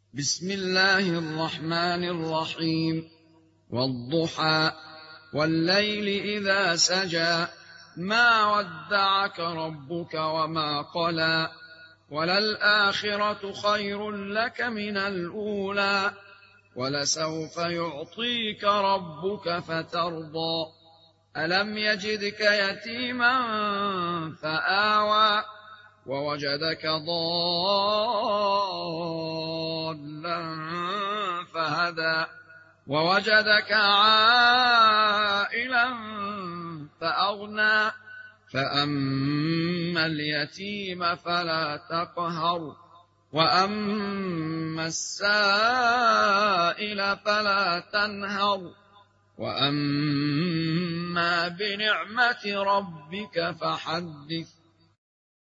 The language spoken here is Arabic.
بسم الله الرحمن الرحيم. والضحى والليل إذا سجى ما ودعك ربك وما قلى وللآخرة خير لك من الأولى ولسوف يعطيك ربك فترضى ألم يجدك يتيما فآوى ووجدك ضالا فهدى ووجدك عائلا فأغنى فأما اليتيم فلا تقهر وأما السائل فلا تنهر وأما بنعمة ربك فحدث